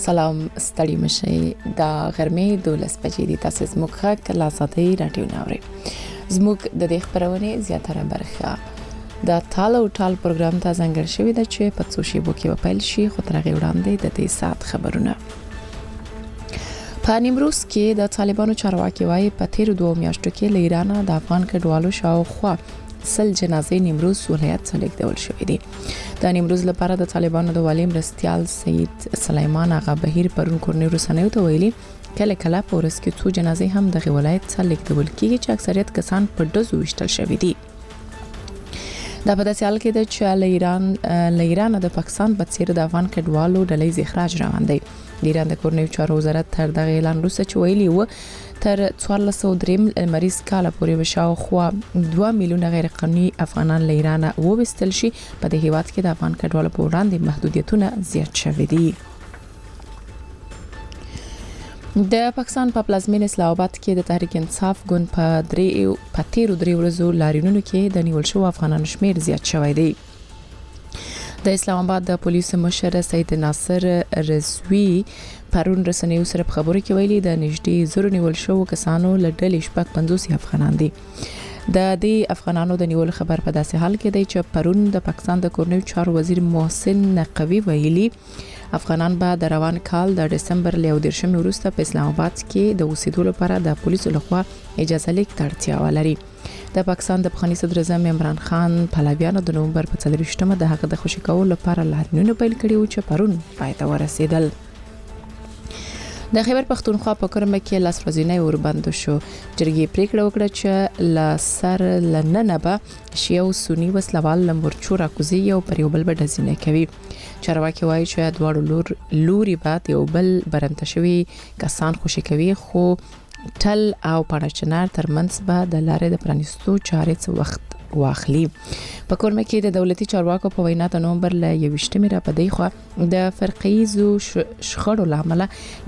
سلام ستړي مشي د غرمې 12 بجې دي. تاسو زموږ خک لاساتي رادیو ناوړي. زموږ د دې خبرونه زیاتره برخه د ټال او ټال پروګرام ته ځانګړی شوی دی چې په څو شی بو کې وپیل شي خو تر هغه وړاندې د دې سات خبرونه. په نیمروز کې د طالبانو چارواکي وايي په تیر 2 میاشتو کې له ایران د افغان کډوالو شاوخوا سل جنازې نیمروز ولایت څخه لیږدول شوې دي. د نیمروز لپاره د طالبانو د والي مرستيال سید سلیمان آغا بهیر پرون کورنۍ رسنیو ته ویلي کله کله په ورځ کې څو جنازې هم د ولایت څخه لیږدول کیږي چې اکثریت کسان په ډزو وشتل شوي دي. دا په داسې حال کې ده چې له ایران د پاکستان په څیر د افغان کډوالو ډلې اخراج روان دی. د ایران د کورنۍ چارو وزارت تر دغه اعلان وروسته چې ویلي و تر 1403 مریض کال پورې وشاوخوا 2 میلیونه غیر قانوني افغانان له ایران ووستل شي. په دې هیواد کې د افغان کډوالو په وړاندې محدودیتونه زیات شوي دي. د پاکستان په پلازمینه اسلام آباد کې د تحریک انصاف ګوند په تیرو 3 ورځو لارینونو کې د نیول شو افغانانو شمیر زیات شوی دی. د اسلام آباد د پولیسو مشر سید ناصر رضوی پرون رسنیو سره په خبرو کې ویلي د نږدې زرو نیول شو کسانو له ډلې شپږ 50 افغانان دي. د دې افغانانو د نیول خبر په داسې حال کې دی چې پرون د پاکستان د کورنۍ چارو وزیر محسن نقوی ویلي افغانان به د روان کال د دسمبر له 13 وروسته په اسلام آباد کې د اوسېدو لپاره د پولیسو لخوا اجازه لیک ته اړتیا ولري. د پاکستان د پخوانی صدر اعظم عمران خان پهلویانو د نومبر په 24مه د هغه د خوشی کولو لپاره لارینونه پیل کړي و چې پرون پای ته ورسېدل. د خیبر پختونخوا په کرمه کې لاس ورځې اوربند شو. جرګې پریکړه وکړه چې لا سر لننه به شیعه او سنی وسلوال لمورچو راکوزي او پر یو بل بدزینه کوي. چارواکي وایي چې دواړو لوري به یو بل برمته شوی کسان خوشی کوي خو ټل او پړچنار ترمنځ به د لارې د پرانیستو چارې وخت واخلي. په کورمه کې د دولتي چارواکو په وینا د نومبر ل 21 را پدې خو د فرقیزو شخړو لامل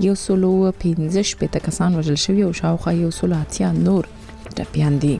115 کسان وژل شوی او شاوخوا 180 نور ټپيان دي.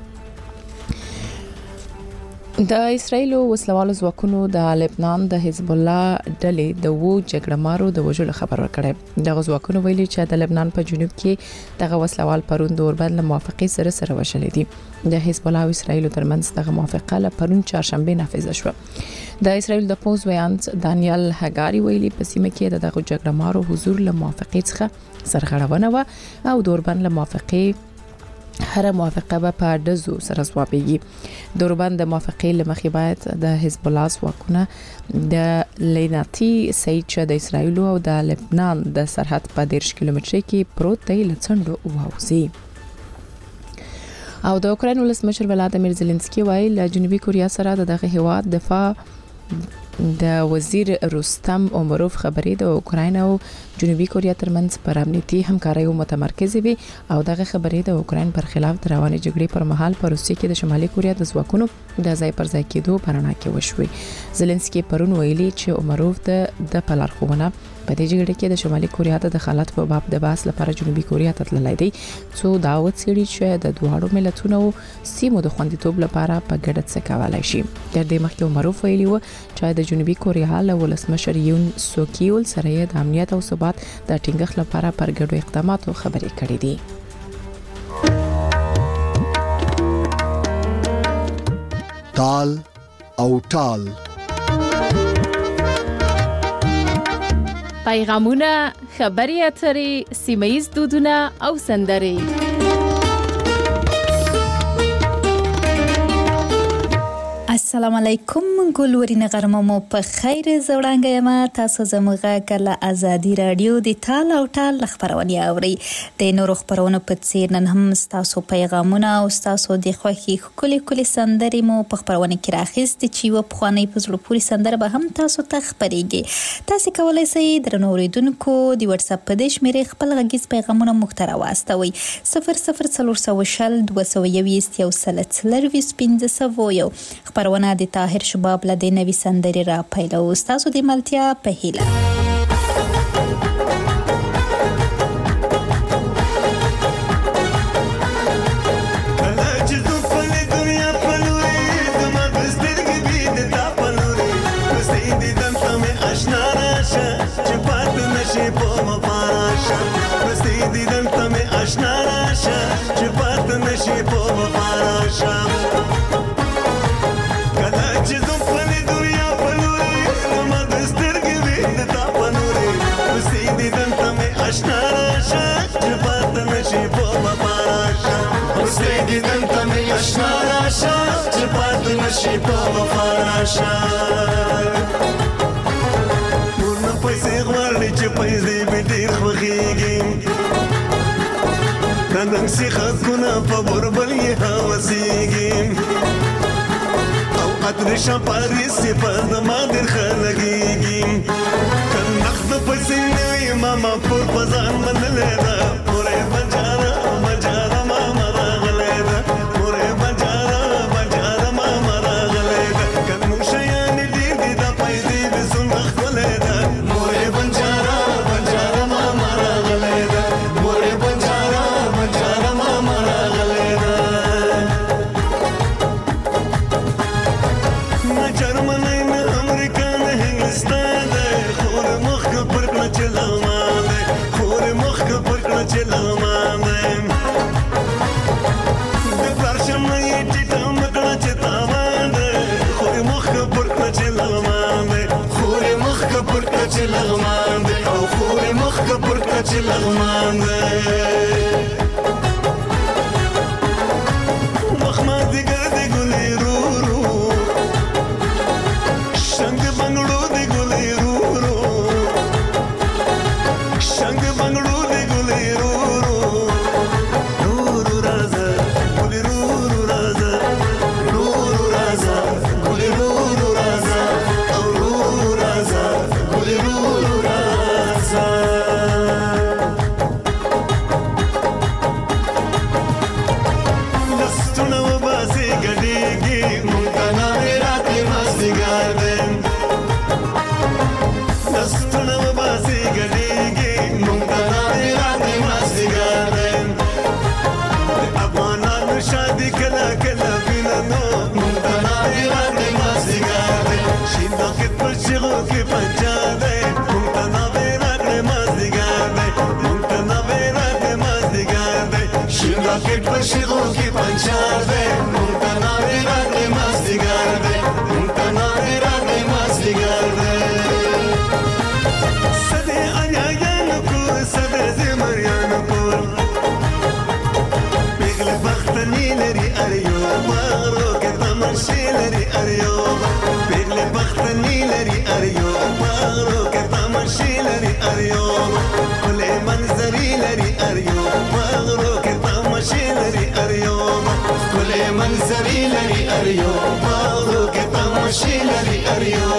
د اسرایل وسلوالو ځواکونو د لبنان د حزب الله ډلې د وو جګړمارو د وژلو خبر ورکړی. د ځواکونو ویلي چې د لبنان په جنوب کې دغه وسلوال پرون د اوربند له موافقې سره وشل دي. د حزب الله او اسرایل ترمنځ دغه موافقه له پرون چهارشنبه نافذ شوه. د اسرایل د پوز ویانت دانیال هګاری ویلي په سیمه کې دغه جګړمارو حضور له موافقې څخه سرغړونه و او د اوربند له موافقې هر موافقه به په دزو سره ځوابيږي. د اوربند د موافقې لمخې باید د حزب الله ځواکونه د لیناتی سید چې د اسرایل او د لبنان د سرحد په 10 کیلومتر کې پروت دی لڅندو واوزي. او د اوکراین ولسمشر ولادیمیر زيلنسکي وایي له جنوبي کوریا سره دغه هیواد دفاع د وزیر رستم عمروف خبرې د اوکراین او جنوبي کوریا ترمنځ پر امنیتي همکارۍ متمرکز وي او دغه خبرې د اوکراین پر خلاف د روانې جګړې پر مهال په روسیې کې د شمالي کوریا د ځواکونو د ځای پر ځای کېدو پرنا کې وشوي. زيلنسکي پرون ویلي چې عمروف د پلارخونه په دې جګړه کې د شمالي کوریا د دخالت په باب د باس لپاره جنوبي کوریا ته تللی دی څو داوت سړي چې د دواړو ملتونو سیمو د خوندیتوب لپاره په ګډه څه کولای شي. تر دې مخکې عمروف ویلي و چې د جنوبي کوریا له ولسمشر یون سوکیول سره د امنیت او ثبات د ټینګښت لپاره پر ګډو اقداماتو خبرې کړې دي. ټال او ټال پیغامونه، خبري اترې، سیمه‌ییز دودونه او سندرې. السلام علیکم ګلورین غرممو په خیر زوړانګه یم. تاسو زموږه کله ازادي رادیو د ټال او ټال خبرونه اوري. د نورو خبرونو په څیر نن هم تاسو پیغامونه او تاسو د خوښي کلی سندرې مو په خبرونه کې راخېست چې و په خوانې په زړه پوری سندره به هم تاسو ته خبرېږي. تاسو کولای شئ درنو اوریدونکو د واتس اپ په دې شمیرې خپل غږیز پیغامونه مختره واستوي 00420 221 خبرونه د طاهر شباب له د نوي سندرې را پیلو. تاسو د ملتیا په هیله. She نشي په وفاراشه کله چې زم په دنیا په لوري زما د سترګې وي د تا په نوري اوسې دې دلته مې اشنا راشه چې پاته نشي په وفاراشه اوسې دې دلته مې اشنا راشه چې پاته نشي په وفاراشه ورنه پیسې غواړي چې پیسې به ډېر خوښېږي نن سیخه کونه په بربل یې هوسېږي او عطر شپاري صفات ما ډېر ښه لګېږي که نقد پیسې نه وي ماما پور په ځان منلې ده پورې بجاره بجاره ماما راغلې ده پورې بجاره بجاره ماما راغلې ده که موږ شیانې ډېر دي دا پیسې به څومره ښکلې ده پورې بجاره بجاره ماما راغلې ده پورې بجاره بجاره ماما راغلې ده نه جرمنی نه امریکا نه هندوستان ده خور مخ پر کړه چې لغمان ده خور مخ پر کړه چې لغمان ده د پلار شمه یې ټیټه مکړه چې تاوان ده خور مخ پر کړه چې لغمان ده خور مخ پر کړه چې لغمان ده او خور مخ پر کړه چې لغمان ده مخمازیګر دی ګلې رو رو شنګ بنګړو دی ګلې رو رو شنګ بنګړو دی ګلې رو رو رو رو راځه ګلې رو رو راځه رو رو راځه ګلې رو رو راځه او رو رو راځه ګلې رو رو راځه لستونه وباسي ګډېږي مونږ ته ناوې راتلې مازدیګر دی لستونه وباسي ګډېږي مونږ ته ناوې راتلې مازدیګر دی د افغانانو شادي کله کله وینه نو مونږ ته ناوې راتلې مازدیګر دی شین باقیت پر چغو کې پنجا دی مونږ ته ناوې راتلې مازدیګر دی مونږ ته ناوې راتلې مازدیګر دی شین باقیت پر چغو کې پنجا دی مونږ ته ناوې راتلې مازدیګر دی مونږ ته ناوې راتلې مازدیګر دی سدې انیایانو کور سدې زمریانو کور پیغله بختنی لري اریو مغرو کې تماشې لري اریو پیغله بختنی لري اریو مغرو کې تماشې لري اریو کله منظري لري اریو مغرو کې تماشې لري اریو کله منظري لري اریو مغرو کې تماشې لري اریو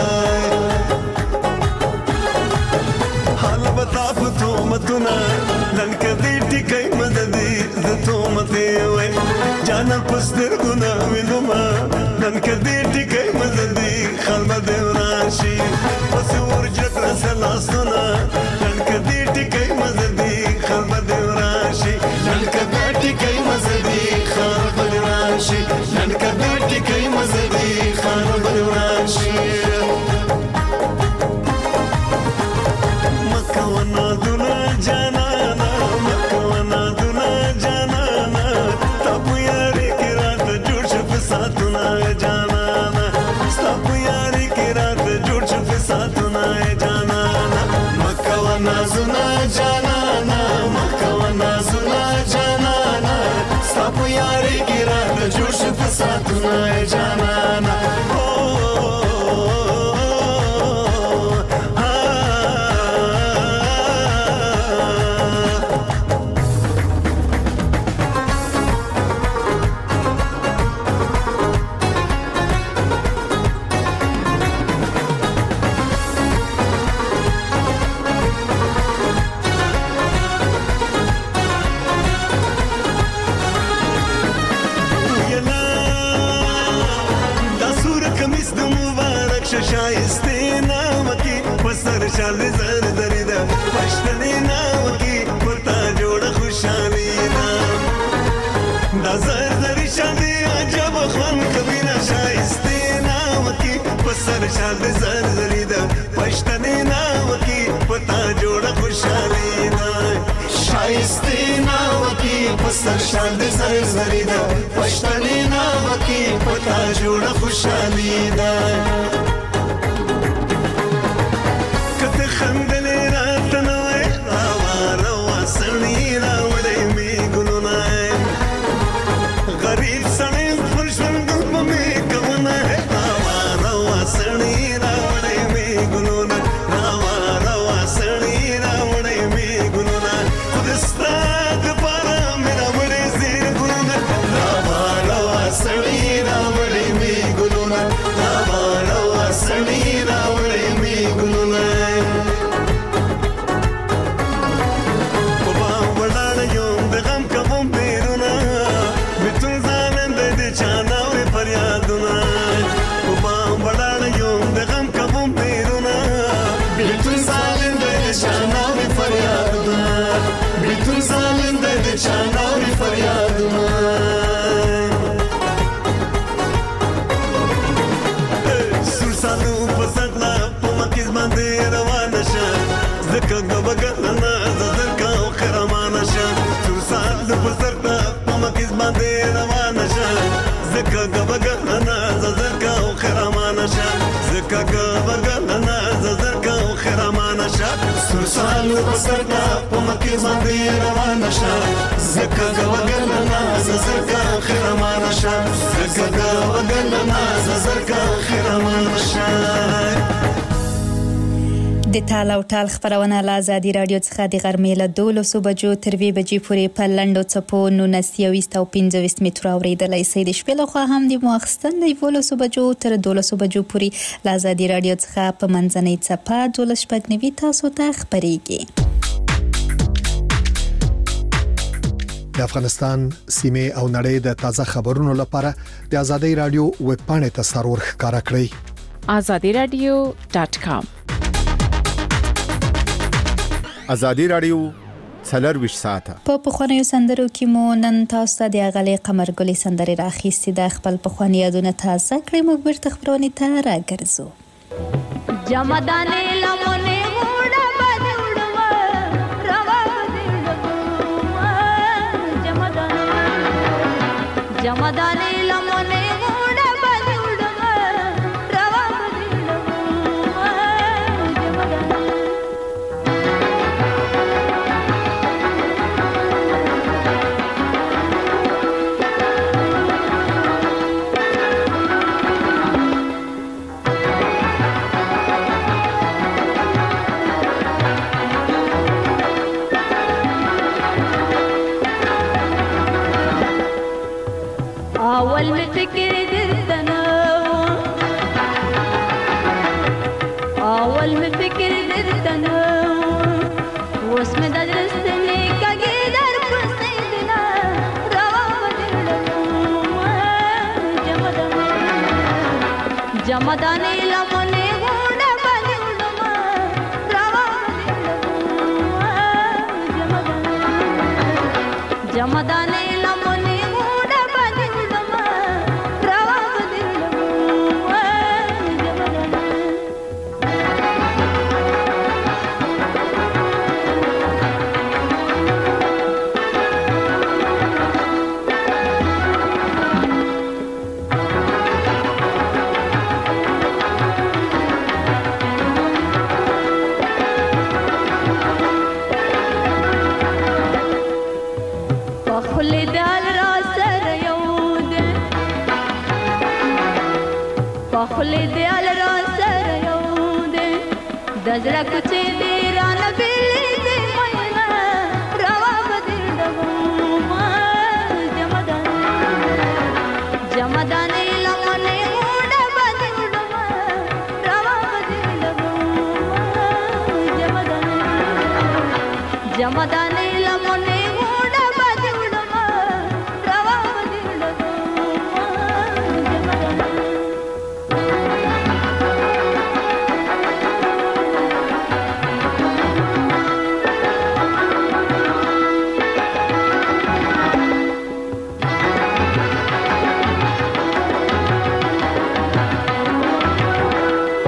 حال بتا پتو متنا نن کدی ټیکای مددي زتو مته وای جانا پستر ګنا وینما نن کدی ټیکای مددي خلم دې راشي پس ورجت رسلاسنا نن کدی ټیکای مددي خلم دې راشي نن کدی ټیکای مددي خلم دې راشي نن کدی ټیکای مددي خلم دې راشي مکونا دنا جانانا مکونا دنا جانانا تابو یاری کی رات جوړ شپ ساتنا جانانا تابو یاری کی رات جوړ شپ ساتنا جانانا مکونا زنا جانانا مکونا زنا جانانا تابو یاری کی رات جوړ شپ ساتنا جانانا شایسته نامکی پسر شال زر دریدا پښتنې نامکی پتا جوړ خوشالي دا زر دری شاندي عجب خوان کبیره شایسته نامکی پسر شال زر دریدا پښتنې نامکی پتا جوړ خوشالي دا شایسته نامکی پسر شان دې زر زری دا پښتني نام کې پتا جوړ خوشالي دا کته خندلې رات نو روا سړی را وړې می ګلونه غریب سړی فرشن ګل مې کوونه روا سړی را وړې می ګلونه روا سړی را وړې می ګلونه خدستاد پاره مې را وړې زیر ګلونه روا سړی را وړې می ګلونه روا سړی را وړې می ګلونه چاناوی فریادونه سور سالو پسدلا پمکیز باندې روانه شه زکه غوګلنا زکه خرمانه شه سور سالو پسدلا پمکیز باندې روانه شه زکه غوګلنا زکه خرمانه شه زکه غوګلنا زکه خرمانه شه سور سالو پسدلا پمکیز باندې روانه شه زکه غوګلنا زکه خرمانه شه زکه غوګلنا زکه خرمانه شه د تال او ټال خبرونه له ازادي رادیو څخه د غرمې له 12 بجو تر 2 بجې پورې په لنډو څپو 19 او 25 متره اورېدلای شئ. د شپې لخوا هم د ماخستن د 12 بجو تر 12 بجو پورې له ازادي رادیو څخه په منځنۍ څپه 12 تاسو ته خبرېږي. د افغانستان سیمه او نړۍ د تازه خبرونو لپاره د ازادي رادیو ویب پاڼې ته سرور ښکارا کړئ azadiradio.com. ازادي رادیو 24 ساعته په پخوانیو سندرو کې مو نن تاسو ته د اغلې قمرګلې سندرې راخېستې د خپل پخوانی یادونه تازه کړې. موږ بیرته خبرونه ته راګرځو. جمدانې لمونه وړه بدوړما روا بدوړما جمدانې لمونه وړه بدوړما روا بدوړما اول می فکر درتنو اول می فکر درتنو وس می درستنی کګی در پسیدنا روا بدلما جمدانې لمونه وړه بدلما روا بدلما جمدانې لمونه خپل دیال را سره یو دې دزړه کوڅې دې ران بیلې دې مېنا روا بدلو ما جمدانې لمنه وډه بدلو ما روا بدلو ما جمدانې لمنه وډه بدلو ما روا بدلو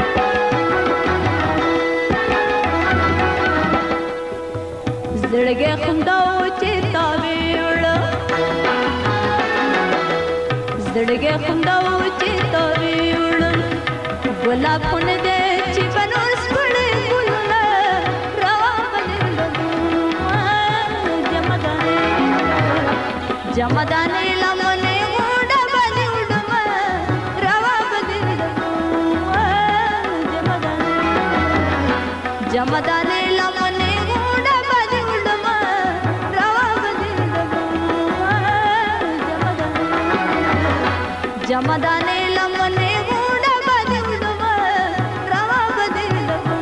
زړګې ګلابونه دې چې بنور سپړې ګلونه روا بدل جمدانې لمنې غوډه باندې وډم روا بدل جمدانې لمنې غوډه باندې وډم روا بدل جمدانې لمنې غوډه باندې وډم روا بدل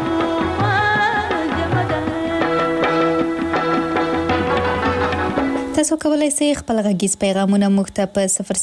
تاسو کولای شئ خپل غږیز پیغامونه موږ ته په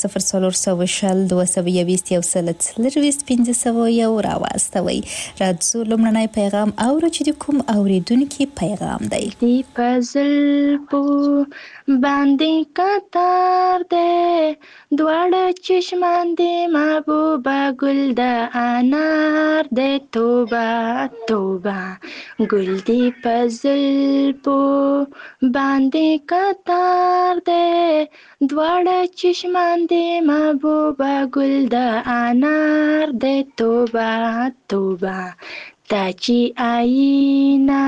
0040221500 راواستوئ. راځو لومړنی پیغام اورو چې د کوم اوریدونکي پیغام دی. دی پزل پو باندې کتار دی دواړه چشمان دی محبوبه ګل د انار دی توبه توبه ګل دی پزل پو باندې کتار دی دواړه چشمان دی محبوبه ګل د انار دی توبه توبه تا چې آینا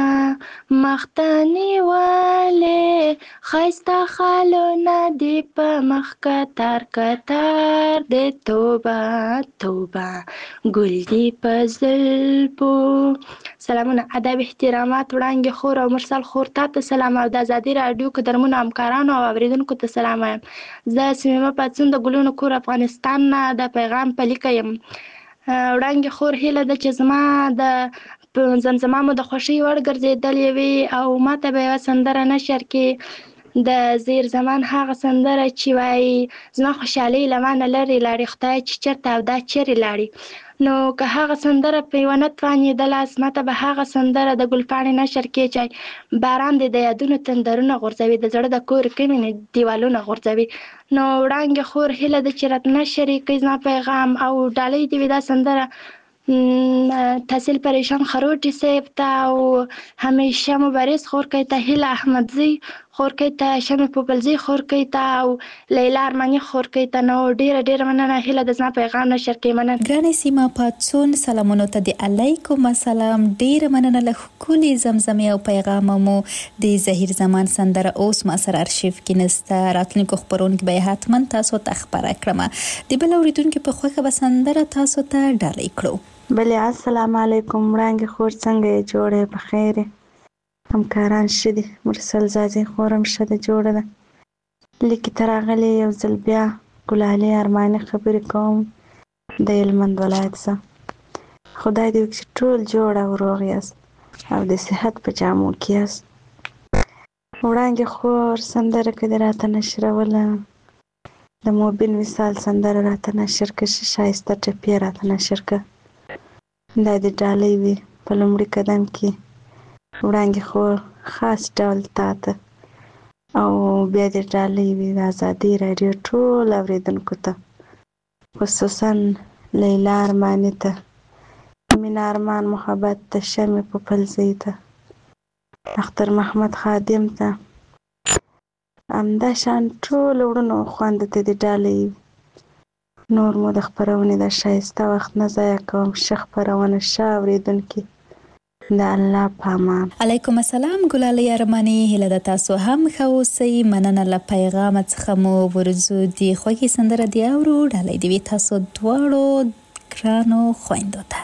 مختنی والے خیستا خالونه دی په مخ کتار کتار دی توبه توبه ګل دی په زلفو. سلامونه، ادب، احترامات وړاندې خور او مرسل خور ته سلام او د ازادي راډیو قدرمنو همکارانو او اوریدونکو ته سلام وایم. زه سمیمه پاڅون د ګلونو کور افغانستان نه د پیغام په لیکه یم. وړاندې خور هیله ده چې زما د زمزمه مو د خوښۍ وړ ګرځېدلې وي او ماته به یوه سندره نشر کې د زیر زمان هغه سندره چې وایي زما خوشحالۍ له ما نه لرې لاړې خدای چې چېرته او دا چیرې لاړې. نو که هغه سندره په یوه نه توانېدله ماته به هغه سندره د ګلپاڼې نشر کې چې باران دې د یادونو تندرونه غورځوي د زړه د کور کې مې دیوالونه غورځوي. نو وړانګې خور هیله ده چې راته نشر یې کړي زما پیغام او ډالۍ دې وي دا سندره تحصیل پریشان خروټي صاحب ته او همیشه مبارز خورکۍ ته هیله احمدزی خورکۍ ته شمې پوپلزی خورکۍ ته او لیلا ارماني خورکۍ ته. نو ډیره ډیره مننه هیله د زما پیغام نشر کې مننه. ګرانې سیمه پاتسون سلامونو ته د علیکم السلام. ډیره مننه له ښکلي زمزمې او پیغام مو. د ظهیر زمان سندره اوس ما سره ارشیف کې نسته، راتلونکو خپرونکو به حتما تاسو ته خبره کړم. د بل اوریدونکو په خوښه به سندره تاسو ته ډالۍ کړو. بله السلام علیکم وړانګې خور څنګه یې جوړه په خیر همکاران ښه دي مرسل زازي خورم ښه ده جوړه ده لیکې ته راغلې یو ځل بیا ګلالۍ ارماني خبرې کوم د هلمند ولایت څخه. خدای دې وکړي چې ټول جوړ او روغ یاست او د صحت په جامو کې یاست. وړانګې خور سندره که دې راته نشروله د موبین وصال سندره راته نشر که ښایسته ټپې راته نشر که دا د ډالۍ وي په لومړي قدم کې وړانګې خور خاص ډول تا ته او بیا د ډالۍ وي د ازادي راډیو ټول اوریدونکو ته خصوصا لیلا ارماني ته مینا ارمان محبت ته شمې پوپلزۍ ته اختر محمد خادم ته همداشان ټول وړونو خویندو ته د ډالۍ وي. نور مو د خپرونې د ښایسته وخت نه ضایع کوم. ښه خپرونه ښه اورېدونکي د الله په امان. علیکم السلام ګلالۍ ارماني هیله ده تاسو هم ښه اوسئ. مننه له پیغامه څخه مو ورځو د خوږې سندره دی اورو ډالۍ دې وي تاسو دواړو ګرانو خویندو ته.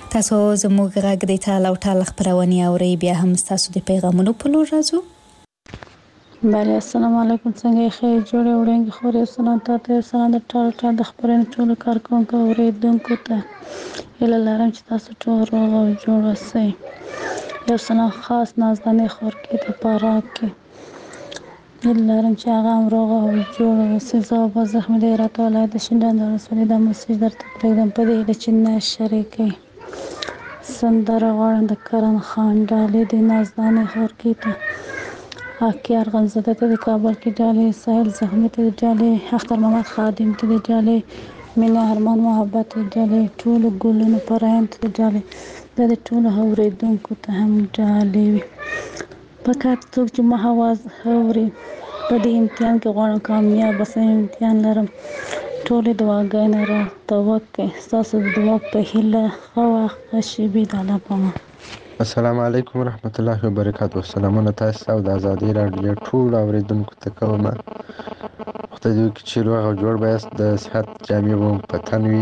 تاسو زموږ غږ د ټال او ټال خبرونه اوري بیا هم تاسو د پیغامونو په لور راځو. بله السلام علیکم څنګه ښه جوړه وړاندې خوري سلام تاسو سلام د ټال ټال د خبرونه ټول کارکونکو اوریدونکو ته هله لرم چې تاسو ټول روغ او جوړ اوسئ. یو سلام خاص نازدانه خورکی ته پاره کې هله لرم چې هغه هم روغ او جوړ اوسئ. زه به زخمی دی راته ولایت شینډان د رسولې د مسیج درته پرېږدم په دې چې نه شریکي سندره غواړم د کرن خان ډالې د نازدانه خورکی ته اکیار غنزده ته د کابل کې ډالې ساحل زخمی ته ډالې اختر محمد خادم ته ډالې مینا ارمان محبت ته ډالې ټول ګلونو پراین ته ډالې د ټول اوریدونکو ته هم ډالې وي. فقط څوک چې ما حواس اوري په دې امتحان کې غواړم کامیاب اوسم. امتحان لرم ټول دعاګانې را توکل تاسو د دعا په هیله خو شبي د الله پامه. السلام علیکم ورحمت الله وبرکاته. سلامونه تاسو او د ازادي رادیو ټول اوریدونکو ته کوم. خدای دې وکړي چې روغ او جوړ بایست د صحت جامې مو په تن وي.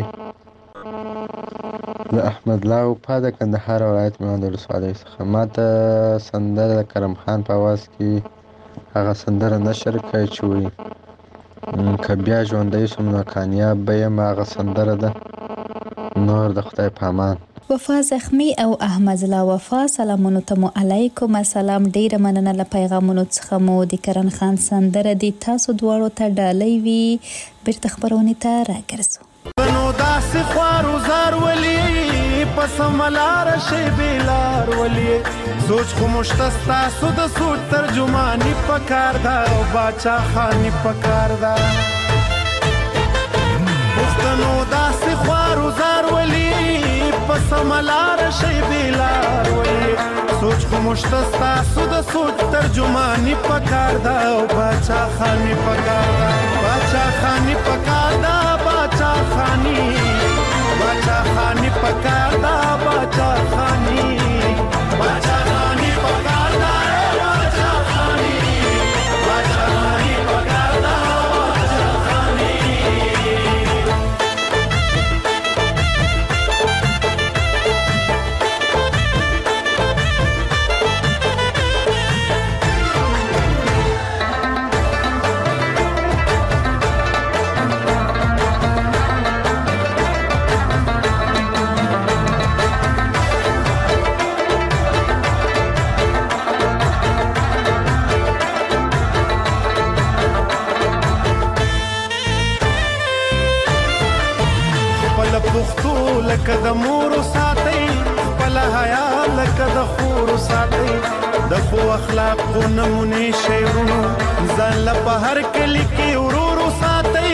د احمد الله په د کندهار ولایت میوند ولسوالۍ څخه ماته سندره د کرم خان په आवाज کې هغه سندره نشر کړي چې وي که بیا ژوندی شم نو کامیاب به یم. هغه سندره ده نور د خدای په امان. وفا زخمی او احمد الله وفا سلامونو ته مو علیکم السلام. ډیره مننه له پیغامونو څخه مو د کرن خان سندره دی تاسو دواړو ته ډالۍ وي. بیرته خبرونه ته راګرځو. نو داسې خوارو زار ولي پس ملار شي بلار ولي سوچ خو مشتستا سو د سوچ ترجمانی پکار دا او باچا خانی پکار دا پښتنو داسې خوارو زار ولي پس ملار شي بلار ولي سوچ خو مشتستا سو د سوچ ترجمانی پکار دا او باچا خانی پکار دا باچا خانی پکار دا باچا خانی باچا خانی پکار دا باچا خانی باچا خانی پکار دا باچا خانی باچا خانی پکار دا باچا خانی. پښتو لکه د مور ساتي خپل حیا لکه د خور ساتي د خو اخلاق نمونه شعرونو ځان له په هر کلی کې ورور ساتي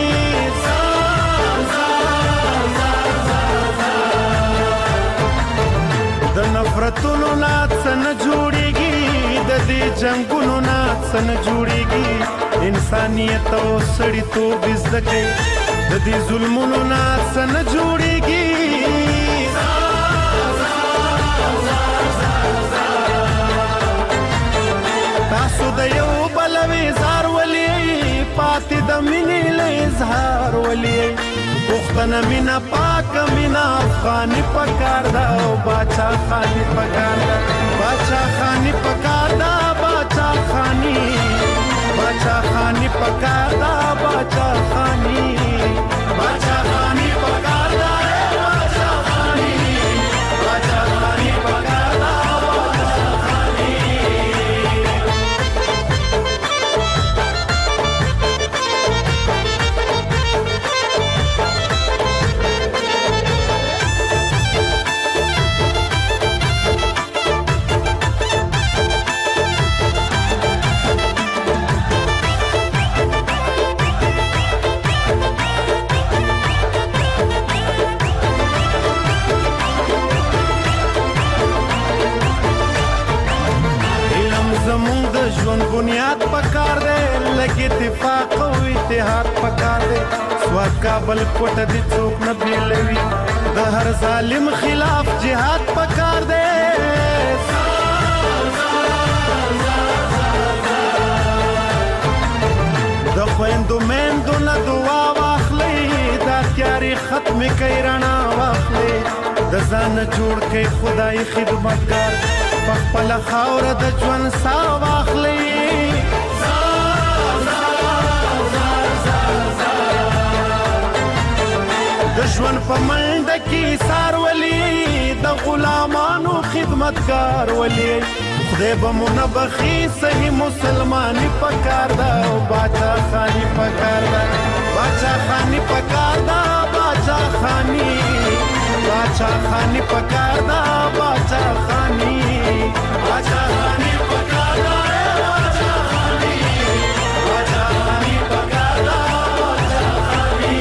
د نفرتونو نات سن جوړيږي د دې جنگونو نات سن جوړيږي انسانيت او سړیتوب زده د دې ظلمونو نات سن جوړيږي تاسو د یو بلوي زار ولي پاتې د مینې له اظهار ولي پښتنه مینا پاک مینا افغاني پکار دا او باچا خاني پکار دا باچا خاني پکار دا باچا خاني باچا خاني پکار دا باچا خاني باچا خاني پکار دا باچا خاني باچا خاني پکار دا باچا خاني. ژوند بنیاد پکار دے لگے اتفاق او اتحاد پکار دے سواد کابل کوټ دي څوک نه بیلوي د هر ظالم خلاف جهاد پکار دے د خويندو مېندو نه دعا واخلې دا تیاری ختم کړي رڼا واخلې د ځان جوړ کړي خدای خدمتګار په خپل خاوره د ژوند ساه واخلي د ژوند په منډه کې سار ولي د غلامانو خدمتګار ولي خدای به مو نه بخي صحیح مسلماني پکار دا او باچا خاني پکار دا باچا خاني پکار دا باچا خاني پکار دا باچا خاني پکار دا باچا خاني پکار دا باچا خاني پکار دا باچا خاني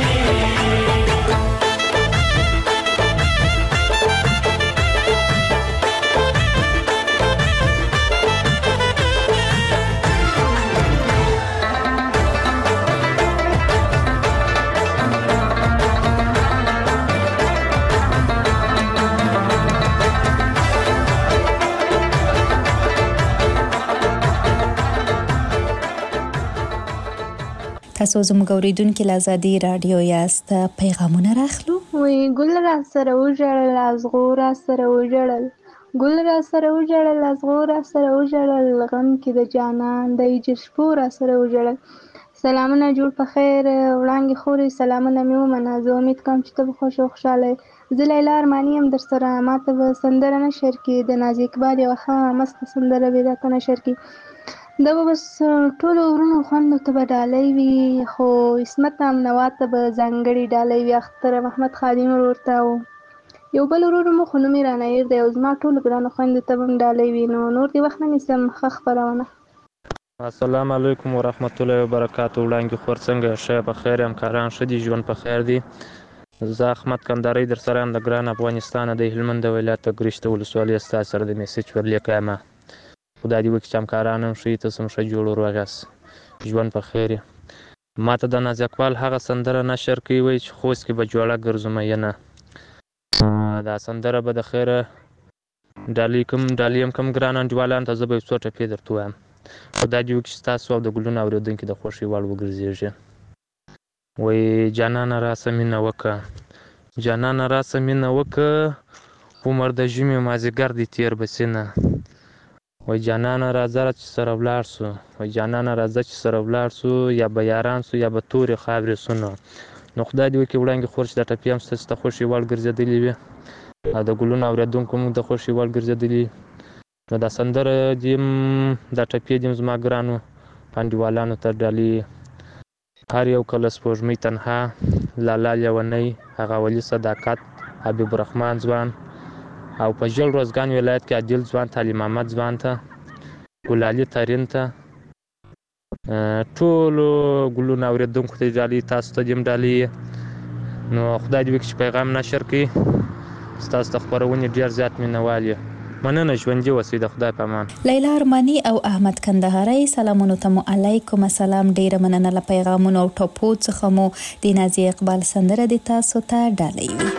تاسو زموږ اوریدونکو له آزادي رادیو یاست پیغامونه راخلو وی ګل را سره وژړل ازغو را سره وژړل ګل را سره وژړل ازغو را سره وژړل غم کې د جانان د جشپو را سره وژړل سلامونه جوړ په خیر وړانګې خوري سلامونه مې ومنه زه امید کوم چې ته به خوش او خوشاله زه لیلا ارماني یم در سره ماته به سندره نشر کې د نازي اقبال یوه ښه مسته سندره به راته نشر کې دا به بس ټولو ورونو خوندو ته به ډالۍ وي خو عصمت امنوا ته به ځانګړې ډالۍ وي اختر محمد خادم ورور ته او یو بل ورور مو خو نوم یې رانه هېر دی او زما ټولو ګرانو خویندو ته به هم ډالۍ وي نو نور دې وخت نه نیسم ښه خپرونه السلام علیکم ورحمت الله وبرکاتو وړانګې خور څنګه ښه په خیر یم کاران ښه دي ژوند په خیر دی زه احمد کندهاري در سره یم د ګران افغانستان د هلمند ولایت ګرشته ولسوالۍ ستا سره د میسج ورلیکه یم خدای دې وکړي چې همکاران هم ښه تاسو هم ښه جوړ روغ یاست ژوند په خیر ما ته د نازي اقبال هغه سندره نشر کوي وایي چې خوست کې به جوړه ګرځو مینه دا سندره به د خیره ډالۍ هم کم ګران انډیوالانو ته زه به یو څو ټپې درته ووایم خدای دې وکړي چې تاسو او د ګلونو اورېدونکي د خوښۍ وړ وګرځېږي وایي جانانه راسه مینه وکړه جانانه راسه مینه وکړه عمر د ژمي مازدیګر دې تېر بسینه وای جانانه راځه چې سره ولاړ سو وای جانانه راځه چې سره ولاړ سو یا به یاران سو یا به تورې خاورې سونه نو خدای دې وکړي وړانګې خور چې دا ټپې هم ستاسو ته خوښې وړ ګرځېدلې وي او د ګلونو اورېدونکو موږ د خوښې وړ ګرځېدلي نو دا سندره دې دا ټپې دې زما ګرانو انډیوالانو ته ډالۍ هر یو کله سپوږمۍ تنها لالا لیونۍ هغه ولي صداقت حبیب الرحمن ځوان او په ژړ روزګان ولایت کې عادل ځوان تعلیم محمد ځوان ته ګلالي ترین ته ټولو ګلونو اورېدونکو ته ډالۍ تاسو ته دې هم ډالۍ نو خدای دې وکړي چې پیغام نشر کړي ستاسو د خپرونې ډېر زیات مینهوال یې مننه ژوندي اوسئ د خدای په امان لیلا ارماني او احمد کندهاري سلامونه ته مو علیکم السلام ډیره مننه له پیغامونو او ټپو څخه مو د نازي اقبال سندره د تاسو ته ډالۍ وي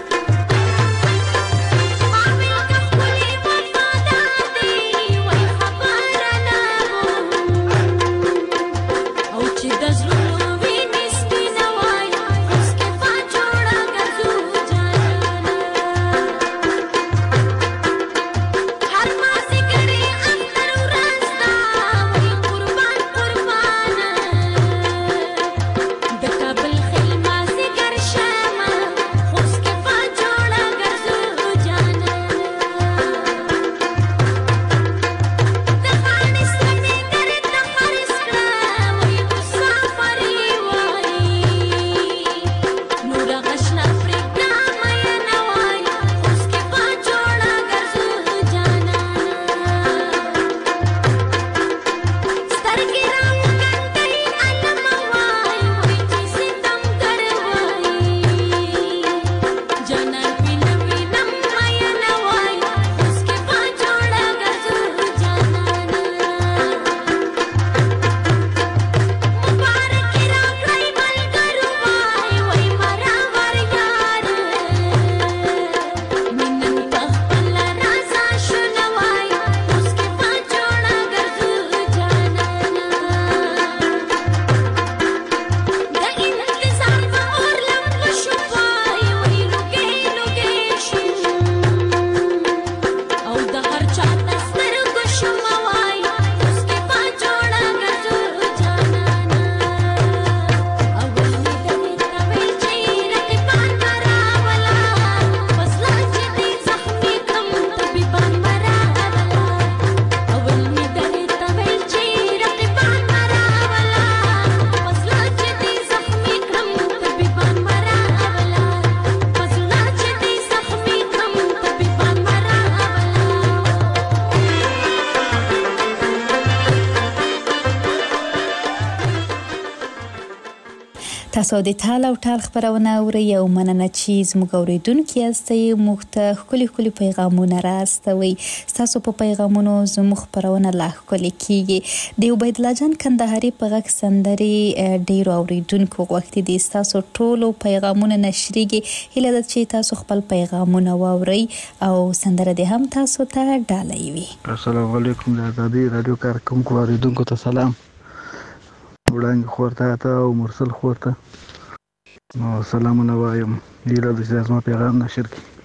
د کابل خلما سي ګر شمه خوش کې تاسو د ټال او ټال خبرونه اورئ او مننه چې زموږ اوریدونکي یاستئ. موږ ته ښکلي پیغامونه راستوئ. ستاسو په پیغامونو زموږ خبرونه لا ښکلې کیږي. د عبید الله جان کندهاري په غږ سندرې ډیرو اوریدونکو غوښتي دي ستاسو ټولو پیغامونه نشریږي. هیله ده چې تاسو خپل پیغامونه واورئ او سندره دې هم تاسو ته ډالۍ وي. السلام علیکم. د آزادي رادیو کارکونکو اوریدونکو ته سلام. وړاندې خورته ته او مرسل خورته نو سلامونه وایم. هیله ده چې زما پیغام نشر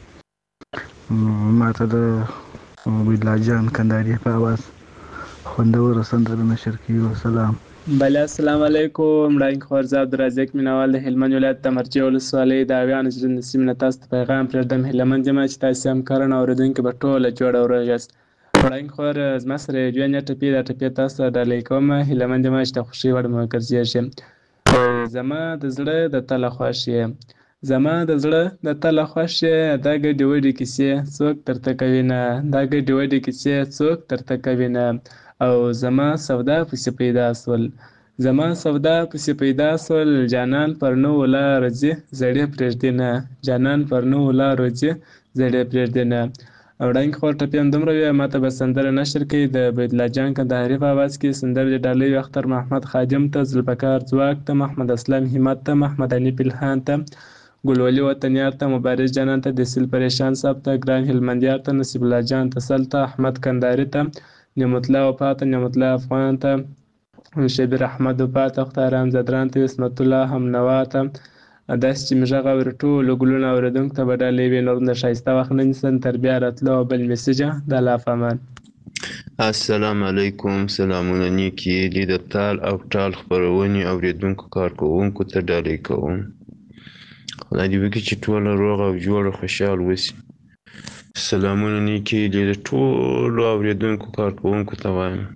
کړي. ماته د عبید الله جان کندهاري په اواز خوندوره سندره نشر کړي. سلام. بله السلام علیکم. وړاندې خورزه عبدالرزاق مینوال د هلمند ولایت د مرجع ولسوالۍ د اویانو زړه د سیمې نه تاسو ته پیغام پرېږدم. هیلهمند یم چې تاسې همکاران او اورېدونکي به ټوله جوړه او روغ یاست. وړاندې خور زما سره یو دوه ټپې دا ټپې تاسو ته ډالۍ کوم. هیلهمند یم چې د خوښۍ وړ مو وګرځېږي. زما د زړه د تله خوښ یې، زما د زړه د تله خوښ یې، دا ګډې وډې کیسې څوک درته کوي نه، دا ګډې وډې کیسې څوک درته کوي نه. او زما سودا پسې پیدا سول، زما سودا پسې پیدا سول، جانان پر نو لار ځي زړې پرېږدي نه، جانان پر نو لار ځي زړې پرېږدي نه. وړاندې خور ټپې هم دومره وي. ماته به سندره نشر کړي د عبید الله جان کندهاري په اواز کې. سندره دې ډالۍ وي اختر محمد خادم ته، ذوالفقار ځواک ته، محمد اسلم همت ته، محمد حنیف الهان ته، ګلولي وطنیار ته، مبارز جانان ته، دسیل پریشان صاحب ته، ګران هلمندیار ته، نصیب الله جان تسل ته، احمد کندهاري ته، نعمت الله وفا ته، نعمت الله افغان ته، شبیر احمد وفا ته، مختار حمزدران ته، اسمت الله همنوا ته. داسې چې مې غږ اوري ټولو ګلونو اورېدونکو ته به ډالۍ وي. نور د ښایسته وخت نه نیسم تر بیا راتلو او بل میسجه د الله په امان. السلام علیکم. سلامونه نیکي دي د تال او ټال خپرونې اورېدونکو کارکوونکو ته ډالۍ کوم. خدای دې وکړي چې ټوله روغ او جوړ خوشحال وسي. سلامونه نیکي دي د ټولو اورېدونکو کارکوونکو ته وایم.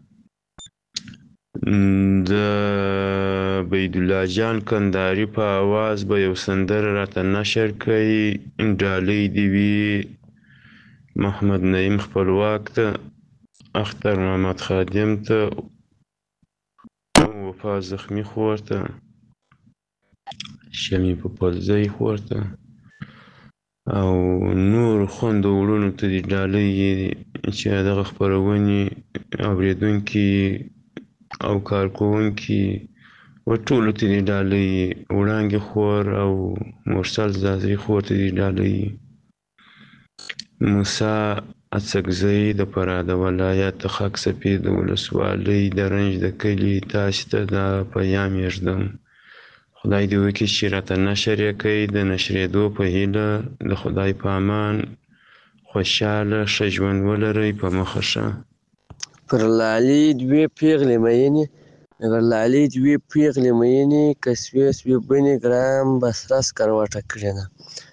د عبید الله جان کندهاري په اواز به یو سندره راته نشر کړي. ډالۍ دې وي محمد نعیم خپلواک ته، اختر محمد خادم ته، وفا زخمي خور ته، شمي پپلزی خور ته او نور خوندو وړونو ته دې ډالۍ چې دغه خپرونې اورېدونکي او کارکوونکي و ټولو ته دې ډالۍ. وړانګې خور او مرسل زازي خور ته دې ډالۍ. موسی اڅکزی د فراه د ولایت د خاک سپید د ولسوالۍ د رنج د کلي تاسې ته دا پیغام یږدم. خدای دې وکړي چې راته نشر یې کوي. د نشرېدو په هیله د خدای په امان خوشحاله ښه ژوند ولرئ. په مخه ښه. پر لالي دوې پیغلې مینې، پر لالي دوې پیغلې مینې، که سوې سوې بنې ګرام بسره سکروټه کړې ده.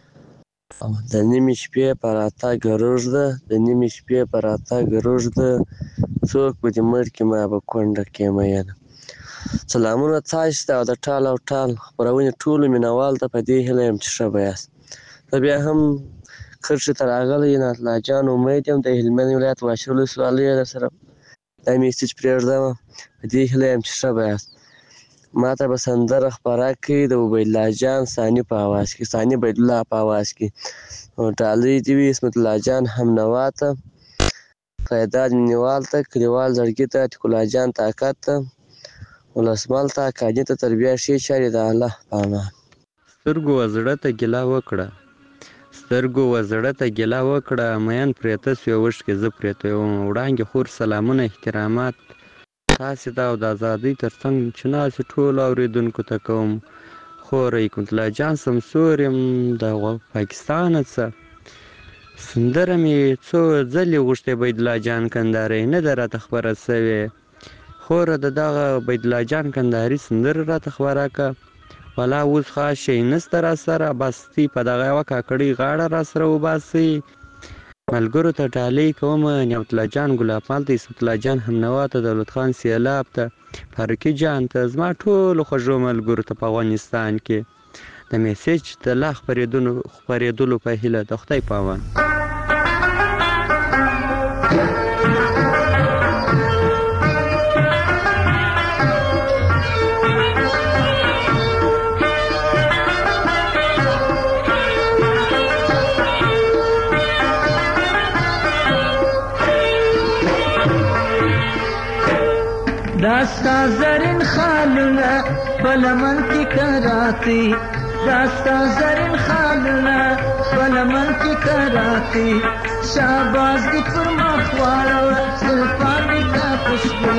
او د نیمې شپې په راتګ روږده، د نیمې شپې په راتګ روږده، څوک به دې مړ کړي ما به کونډه کې مینه. سلامونه تاسو ته او د ټال او ټال خپرونې ټولو مینوالو ته په دې هیله یم چې ښه به یاست. زه بیا هم کرښې ته راغلی عنایت الله جان امید یم د هلمند ولایت واشر ولسوالۍ در سره دا میسج پرېږدم. په دې هیله یم چې ښه به یاست. ما ته به سندره خپره کړي د عبید الله جان ثاني په اواز کې، ثاني عبید الله په اواز کې. ډالۍ دې وي اسمت الله جان همنوا ته، فیداد مینوال ته، کلیوال زړګي ته، اتیق الله جان طاقت ته، ولسمال ته، کاني ته، تر بیا ښې چارې د الله په امان. سترګو و زړه ته ګیله وکړه، سترګو و زړه ته ګیله وکړه، مین پرېته سوې اوښکې زه پرېته وم. وړانګې خور سلامونه احترامات تاسې ته او د ازادۍ تر څنګ چې ناستې ټولو اورېدونکو ته کوم. خور حکمت الله جان سمسور یم د پاکستانه څه. سندره مې څو ځلې غوښتې عبید الله جان کندهاري نه ده راته خپره سوې. خوره د دغه عبید الله جان کندهاري سندره راته خپره کړه. والا اوس خاص شی نسته را سره، بس تی په دغه یوه کاکړۍ غاړه را سره وباسئ. ملګرو ته ډالۍ کوم. نعمت الله جان ګلابمال ته، اسمت الله جان همنوا ته، دولت خان سیلاب ته، فاروقي جان ته، زما ټولو خوږو ملګرو ته په افغانستان کې د میسج د لا خپرېدلو په هیله د خدای په امان. داستا زرین خالونه په لمن کې کراتی داستا زرین خالونه په لمن کې کراتی شاباز دی پر مخ واړه زلفان دی کا خوشبو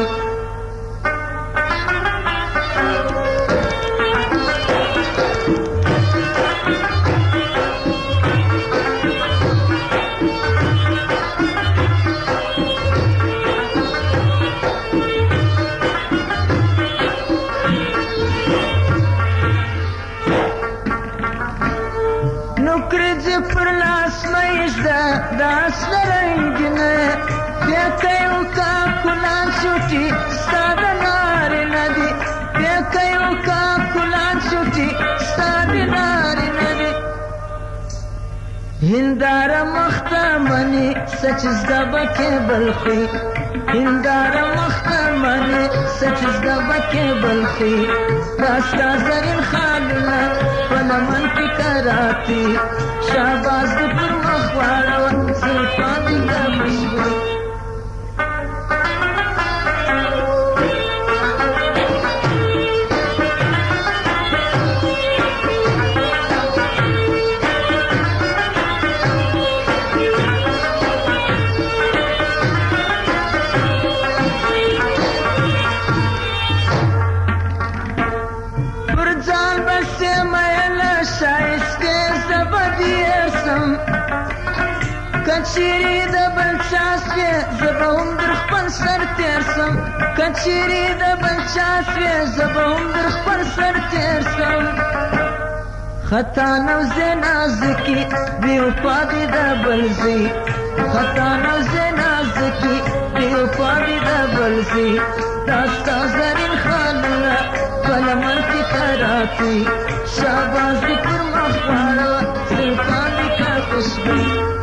پر لاس مېشده داس لرنګینه بیا کيو کا کلان شوټي ستاد ناري ندي بیا کيو کا کلان شوټي ستاد ناري ندي هندار مختمني سچ زدبکه بلخي هندار مختمني سچ زدبکه بلخي داستا زرین خالونه پلمن کی کراتی شاباز دی پر مخ واړه زلفان دی کا خوشبو کچيري د بلچاسوي زبهم در خپل سر تیرسم کچيري د بلچاسوي زبهم در خپل سر تیرسم خطا نو زنازکی بیو پادی د بلزي خطا نو زنازکی بیو پادی د بلزي داستا زرین خالونه پلمن کی کراتی شاباز دی پر مخ واړه زلفان دی کا خوشبو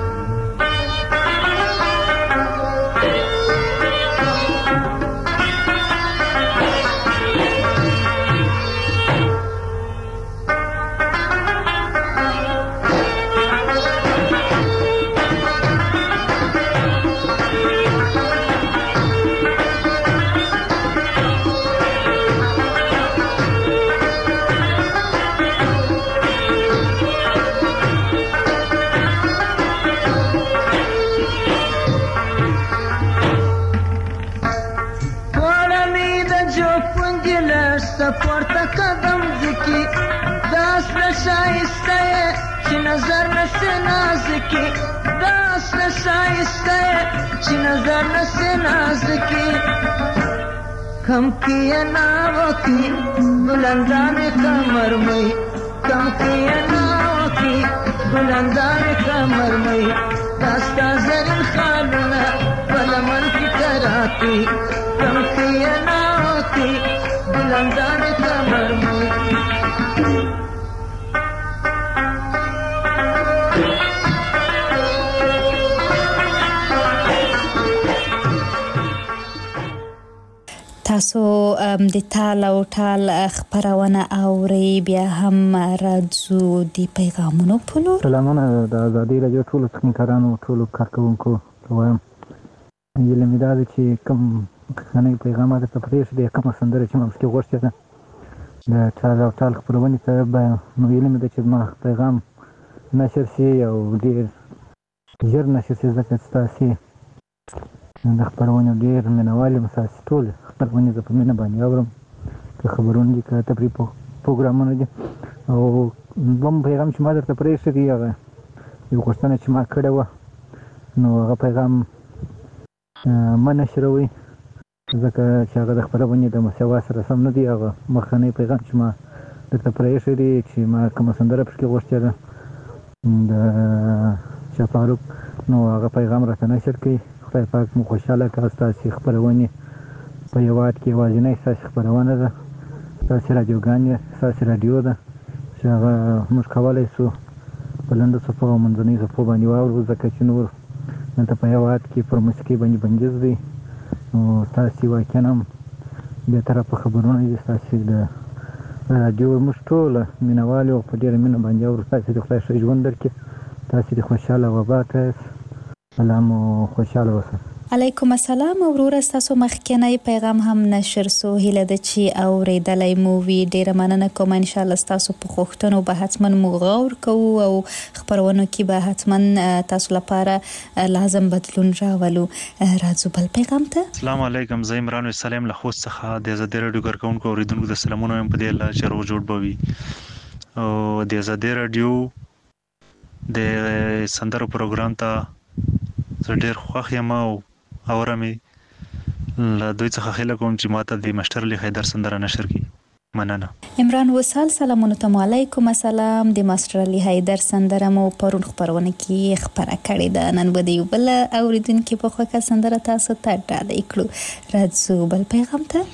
پورته قدم ذکی داس نشایسته چې نظر نسه نازکی داس نشایسته چې نظر نسه نازکی کم کیا ناوکی بلندان کمر مئی کم کیا ناوکی بلندان کمر مئی داستا زرین خالونه پلمن کی کراتی کم کیا ناوکی بلندان کمر مئی تاسو د تال او ټال خبرونه اوري بیا هم راځو د پیغامونو په لور. سلامونه د ازادي رادیو ټولو څنګهکارانو ټولو کارکونکو وایم یله مې دا چې کوم خنۍ پیغامات ته پریښ دي کوم سندره چې موږ کې غوښته ده د ټال او ټال خبرونه ته نو یله مې چې ما پیغام نشر شي او ډیر ژر نشر شي ځکه تاسو د خبرونه ډیر منوال مساس ټول خبرونه د پمنه باندې اورم که خبرونه دي که تفریح پروګرامونه دي او بم پیغام چې ما درته پرې شوی هغه یو غوښتنه چې ما کړې و نو هغه پیغام ما نشروي ځکه چې هغه د خبرونه د مساوا سره سم نه دی هغه مخکنی پیغام چې ما درته پرې شوی چې ما کوم سندره پکې غوښته ده د شفاروق نو هغه پیغام راته نشر کړي خدای پاک مو خوشاله کړه تاسو خبرونه په یو وخت کې واجنې تاسو خبرونه ده تاسو رادیوګانې تاسو رادیو ده چې هغه موږ کولای شو په لنډو صفو او منځنۍ صفو باندې واورو ځکه چې نور نن په یو وخت کې پر موسیقي باندې بندیز دي نو تاسو واکینم به طرف خبرونه دي تاسو د رادیو موږ ټول مینوال او په ډیر مینه باندې اورو تاسو د خدای ژوند درکې تاسو د خوشاله و آباد سلام او خوشاله اوسئ. علیکم السلام وروره ستاسو مخکنی پیغام هم نشر سو هیله ده چې اوریدلی مو وي ډیره مننه کوم ان شاء الله ستاسو په غوښتنو به حتما مو غور کوو او خبرونو کې به حتما تاسو لپاره لازم بدلون راولو. راځو بل پیغام ته. السلام علیکم زه عمران سلام له خوست څخه د آزادۍ رادیو کارکونکو اوریدونکو د سلامونو هم په دې الله چې روغ جوړ بوي او د آزادۍ رادیو د سندرو پروګرام ته زه ډیر خوښ یم او اورمي له دوی څخه خیله کوم چې ماته د مشتر علي حیدر سندره نشر کړي. مننه. عمران وصال سلامونه ته. علیکم السلام. د ماستر علي حیدر سندره مو پرون خبرونه کې خبره کړې ده، نن به د یو بل اوریدونکو په خوښه سندره تاسو ته ډالۍ کړو. راځو بل پیغام ته.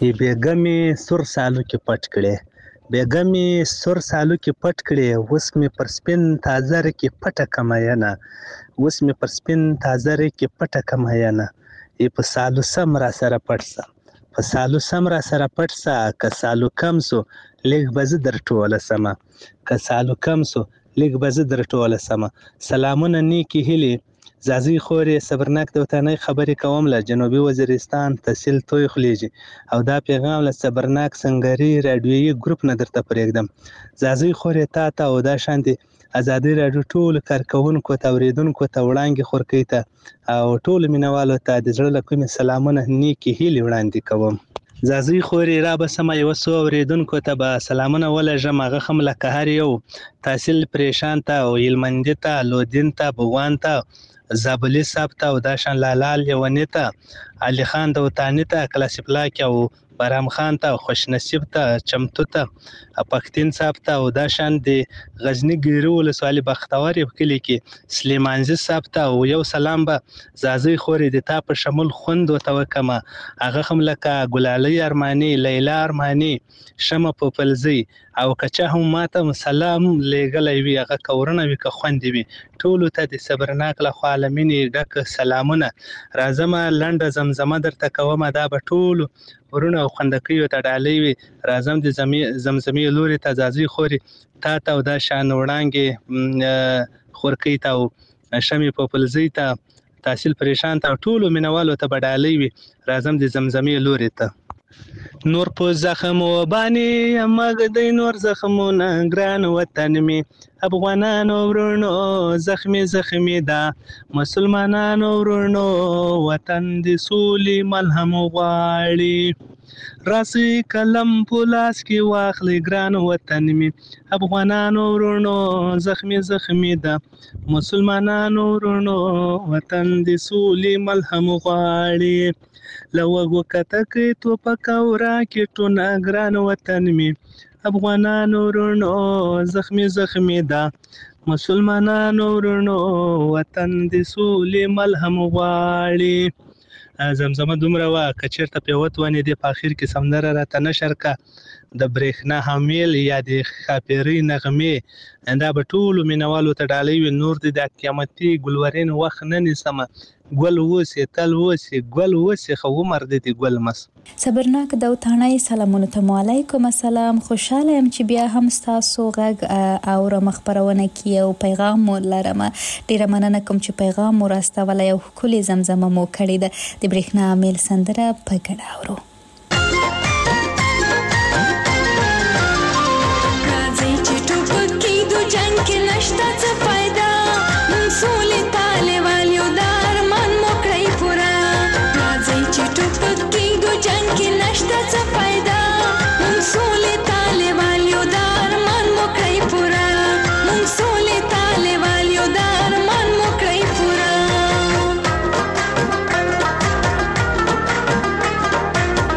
بیګمې سر سالو کې پټ کړې، بیګمې سر سالو کې پټ کړې، اوس مې پر سپین تازر کې پټه کماینه، اوس مې پر سپین تازر کې پټه کماینه، ای په سالو سم را سره پټ سه، په سالو سم را سره پټ سه، که سالو کم سو لږ به زه در ټوله سمه، که سالو کم سو لږ به زه در ټوله سمه. سلامونه نیکې هیلې زازی خورې صبرناک د وطنۍ خبرې کوم له جنوبي وزیرستان تحصیل توی خلیجي او دا پیغام له صبرناک سنگري رادیویي ګروپ نه درته پرېږدم. زازی خورې تا ته او دا شانتي آزادۍ رادیو ټول کارکونکو ته اوریدونکو ته وړاندې خورکۍ ته او ټول مینوالو ته د زړه له کومې سلامونه نیکې هیلې وړاندې کوم. زازی خورې را به سمه یو څو اوریدونکو ته به سلامونه ولېږم، هغه هم لکه هر یو تحصیل پریشان ته او هلمندي ته، لودین ته، بغوان ته، زابلی صاحب ته او دا شان لالال لیونی ته، علي خان د وطاني ته، کلاسیپلاک او برام خان ته، خوشنصیب ته، چمتو ته، پښتین صاحب ته او دا شان د غزنی ګیرو ولسوالۍ بختور کلي کې سلیمانزي صاحب ته او یو سلام به زازی خورې د تا په شمول خوند ورته وکمه، هغه هم لکه ګلالۍ ارماني، لیلا ارماني، شمه پوپلزی او کچا هم ماته سلام لیږلی وي، هغه کورونه وي که خوندې وي، ټولو ته د صبرناک له خوا له مینې ډک سلامونه. راځمه لنډه زمزمه درته کومه، دا به ټولو ورونو او خوندکیو ته ډالۍ وي. راځم د زمزمې لوري ته زازی خورې تا ته او دا شان وړانګې خورکۍ ته او شمې پوپلزۍ ته، تحصیل پریشان ته ټولو مینوالو ته به ډالۍ وي. راځم د زمزمې لوري ته. نور په زخم وبانې مګدی نور زخمونه ګران وطن می، افغانانو ورونو زخمی زخمی دا، مسلمانانو ورونو وطن د سولې ملهم غواړي، راسي قلم په لاس کې واخلي ګران وطن می، افغانانو ورونو زخمی زخمی دا، مسلمانانو ورونو وطن د سولې ملهم غواړي، لوګو کتکې توپک او راکټونه ګران وطن می، افغانانو ورونو زخمی زخمی دا، مسلمانانو ورونو وطن د سولې ملهم غواړي. زمزمه دومره وه که چېرته پیوت ونې دې په اخر کې سندره راته نشر که د برېښنا حامل یا د ښاپېرۍ نغمې، دا به ټولو مینوالو ته ډالۍ وي. نور دې د قیامتي ګلورین وخت نه نیسمه، ګل اوسې تل اوسې ګل اوسې خو عمر دې د ګل مس. صبرناک د وطنۍ سلامونه ته. علیکم السلام. خوشحاله یم چې بیا هم ستاسو غږ اورم خبرونه کې او پیغام مو لرم. ډیره مننه کوم چې پیغام مو راستولی او ښکلې زمزمه مو کړې ده. د برېښنا میل سندره په ګډه اورو. راځئ چې ټوپک کېدو جنګ کې نشته څه فایده، موږ سولې طالبان یو د ارمان مو کړئ پوره. راځئ چې ټوپک کېدو جنګ کې نشته څه فایده، موږ سولې طالبان یو د ارمان مو کړئ پوره، موږ سولې طالبان یو د ارمان مو کړئ پوره.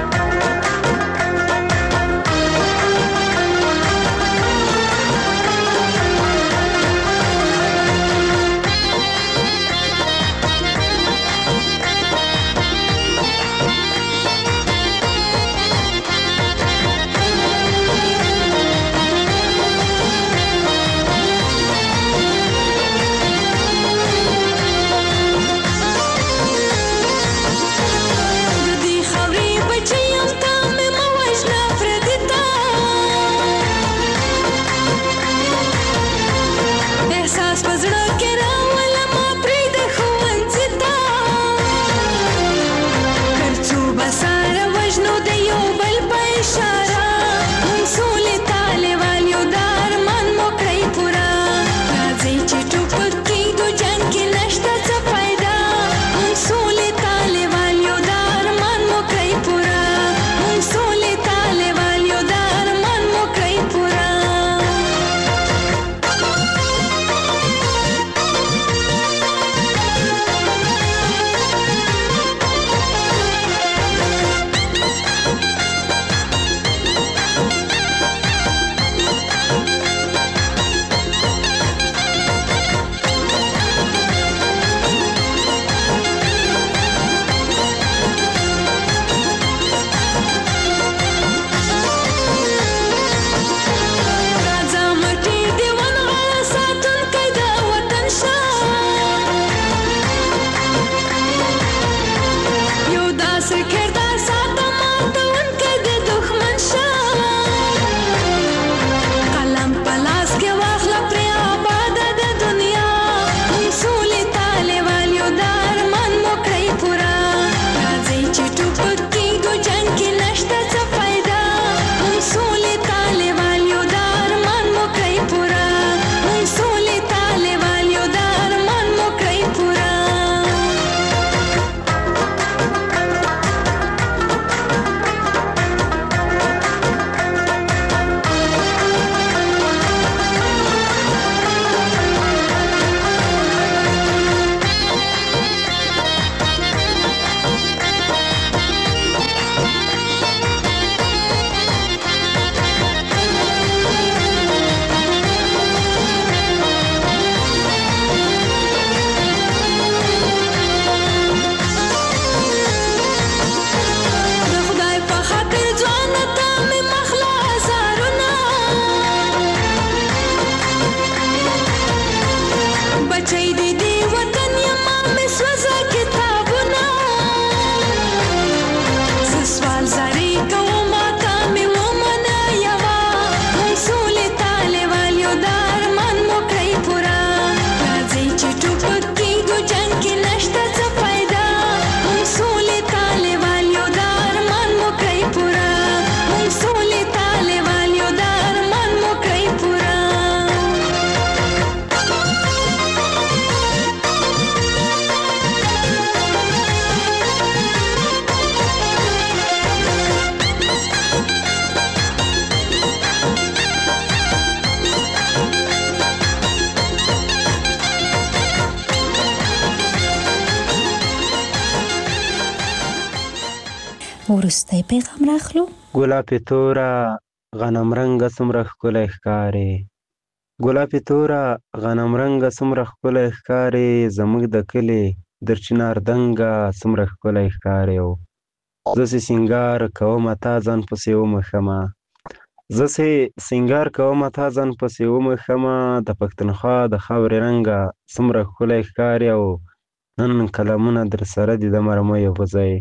وروستی پیغام راخلو. ګلابي توره غنم رنګه څومره ښکلی ښکارې، ګلابي توره غنم رنګه څومره ښکلی ښکارې، زموږ د کلي در چنار دنګه څومره ښکلی ښکارې. زه چې سینګار کومه تا ځان پسې ومښمه، زه چې سینګار کومه تا ځان پسې ومښمه، د پښتونخوا د خاورې رنګه څومره ښکلی ښکارې. او نن قلمونه در سره دي د مرمیو په ځای،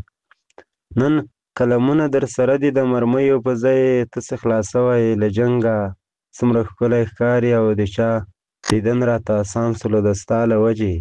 نن قلمونه در سره دي د مرمیو په ځای، ته څه خلاصوی له جنګه څومره ښکلی ښکارې. او د چا دیدن راته اسان سولو د ستا له وجې،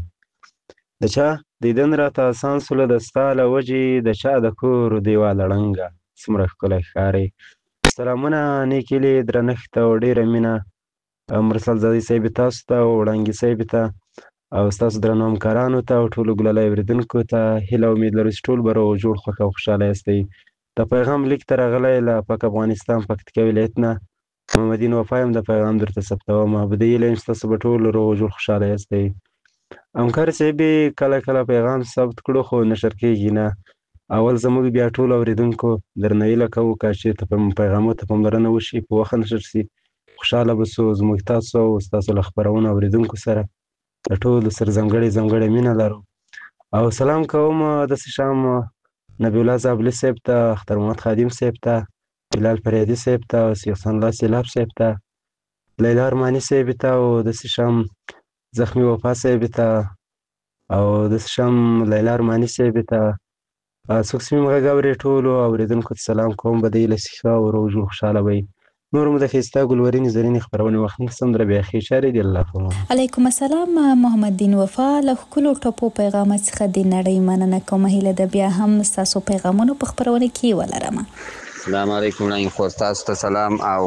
د چا دیدن راته اسان سولو د ستا له وجې، د چا د کور دیواله ړنګه څومره ښکلی ښکارې. سلامونه نیک هیلې درنښت او ډېره مینه مرسل زادي صاحب تاسو ته او وړانګې صاحب ته او ستاسو درنو همکارانو ته او ټولو ګلالۍ اورېدونکو ته هیله امید لرو چې ټول به روغ جوړ خوښ او خوشحاله یاستئ. د پیغام لیک ته راغلی له پاک افغانستان پکتیکا ولایت نه محمد دین وفا یم. د پیغام درته ثبتومه په دې هیله یم چې تاسو به ټول روغ جوړ خوشحاله یاستئ. همکار صاحب کله کله پیغام ثبت کړو خو نشر کېږي نه. اول زموږ بیا ټول اورېدونکو درنه هیله کوو که چېرته پیغامو ته پاملرنه وشي په وخت نشر شي خوشحاله به سو. زموږ تاسو او ستاسو له خپرونو اورېدونکو سره د ټولو سره ځانګړې مینه لرو. او سلام کوم داسې شام نبی الله زابلي صاحب ته، اختر محمد خادم صاحب ته، بلال فریدي صاحب ته، سیخ حسن الله سیلاب صاحب ته، لیلا ارماني صاحب ته، او داسې شام زخمي وفا صاحب ته، او داسې شام لیلا ارماني صاحب ته، څوک چې مې غږ اوري ټولو اورېدونکو ته سلام کوم. به د هیله چې ښه او روغ جوړ خوشحاله به وي. نور مو د ښایسته ګلورینې زرینې خپرونې وخت نیسم در بیا ښې چارې دي. الله په امان. علیکم السلام محمد دین وفا له ښکلو ټپو پیغامات څخه د نړۍ مننه کوم. هیله ده بیا هم ستاسو پیغامونو په خپرونه کې ولرم. السلام علیکم وړاندې خور تاسو ته سلام او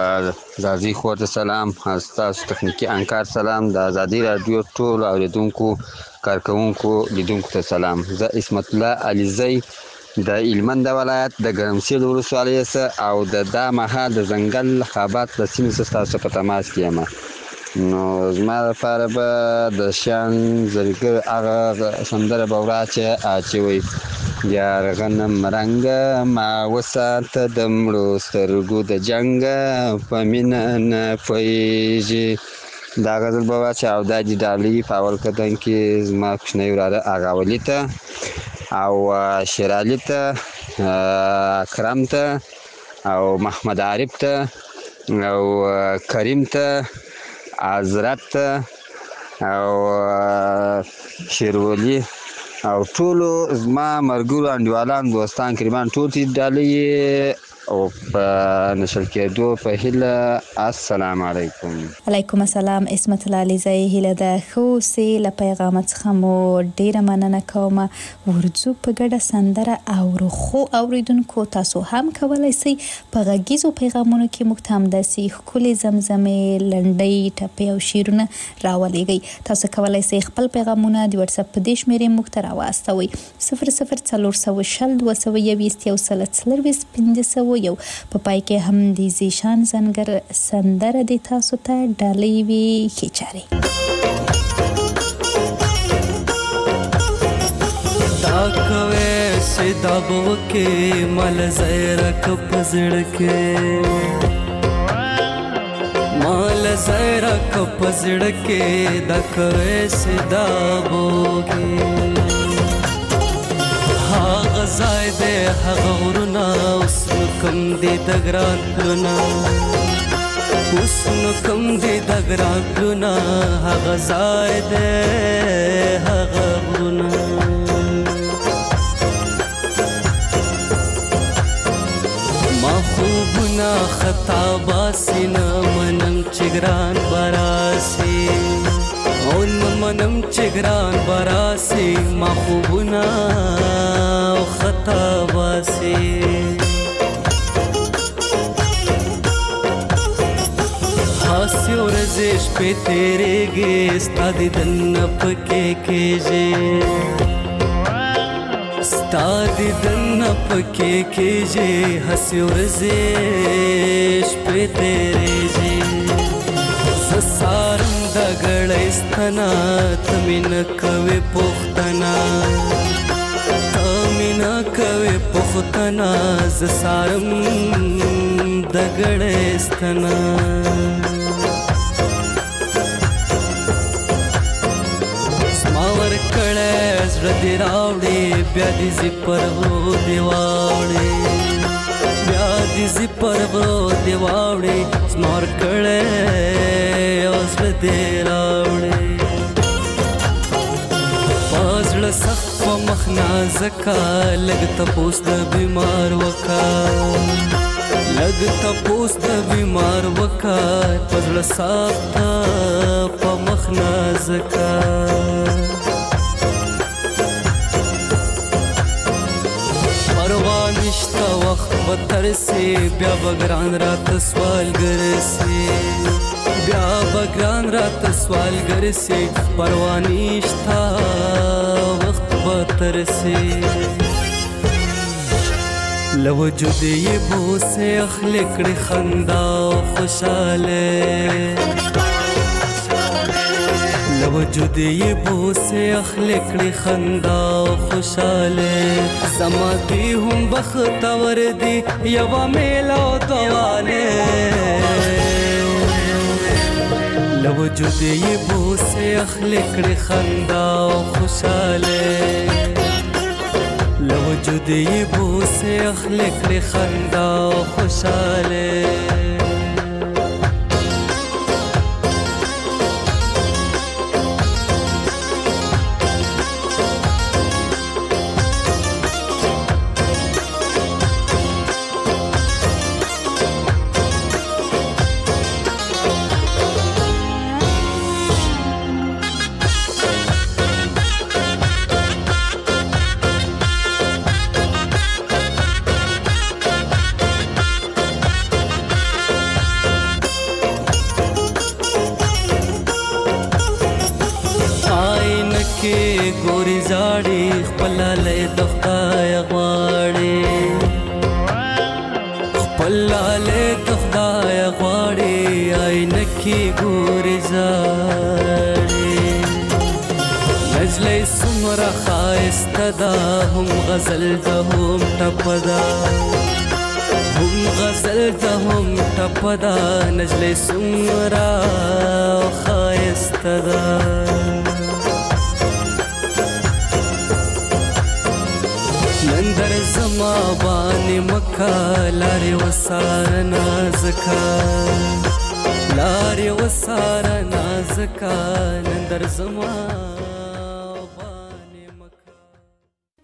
زازي خور ته سلام، ستاسو تخنیکي انکار سلام، د ازادي رادیو ټولو اورېدونکو کارکوونکو لیدونکو ته سلام. زه اسمت الله علیزی د هلمند ولایت د ګرمسیر ولسوالۍ څخه او د دا مهال د ځنګل خابات له سیمې څخه ستاسو په تماس کې یم. نو زما لپاره به د شان زرګر هغه سندره به واچوئ یار غنم رنګه ما وساته د مړو سترګو د جنګه په مینه نه پوهېږي. دا غزل به واچوي او دا د ډالۍ په اول قدم کې زما کوچنی وراره اغا ولي ته او شیرعلي ته، اکرم ته او محمد عارف ته او کریم ته، حضرت ته او شیرولي او ټولو زما ملګرو انډیوالان دوستان قریبان ټول ته ډالۍ او په نشر کېدو په هیله. السلام علیکم. علیکم السلام اسمت الله علیزی. هیله ده ښه اوسې. له پیغامات څخه مو ډیره مننه کوم. ورځو په ګډه سندره اورو. خو اوریدونکو تاسو هم کولی شئ په غږیزو پیغامونو کې موږ ته همداسې ښکلې زمزمې، لنډۍ، ټپې او شعرونه راولېږئ. تاسو کولی شئ خپل پیغامونه د واتساپ په دې شمېرې موږ ته راواستوئ 00402021 په پای کې هم د زیشان زنګر سندره د تاسو ته ډالۍ وي. ښې چارې. دا کوي سدا بوکې مل زیرک پزړ کې، مال زیرک پزړ کې دا کوي سدا بوکې. هغه ځای دی هغه غرونه اوس نو کم دی د ګران پلونه، اوس نو کم دی د ګران پلونه، هغه ځای دی هغه غرونه. ما خوبونه خطا باسي نه منم چې ګران براسي، او نه منم چې ګران براسي، ما خوبونه خطا باسي. هاسي ورځې شپې تېرېږي ستا دیدن پکې کېږي، ستا دیدن پکې کېږي، هاسي ورځې شپې تېرېږي. زه سارم د ګړۍ ستنه ته مې نه کوې پوښتنه، ته مې نه کوې پختنا ز سارم د ګړستنا سماور کړه زړه دی راوړې بیا دې زی پرغو دی واوړې بیا دې زی پرغو دی واوړې سماور کړه زړه دی راوړې پازړه سخت په مخ نازکا لګ تپوس د بیمار وکا لګ تپوس د بیمار وکا پازړه سخت په مخ نازکا پروا نشتا وخت بترسي بیا بګران رات سوال ګرسي بیا بګران رات سوال ګرسي پروا نشتا وخت بترسي لوجود یې بوسه اخلي کړي خندا خوشاله لوجود یې بوسه اخلي کړي خندا خوشاله زما دی هم بختور دی یوا میلو دواله لوجود یې بوسه اخلي کړي خندا خوشاله لوجود یې بوسه اخلي کړي خندا خوشاله ګوري زاړي خپل له دخدای غواړي خپل له دخدای غواړي عینکي ګوري زاړي نجلې سمره خایسته ده هم غزل ده هم ټپدا هم غزل ده هم ټپدا نجلې سمره خایسته ده نندر زما بانی مکا لاری وسار نازکا لاری وسار نازکا نندر زما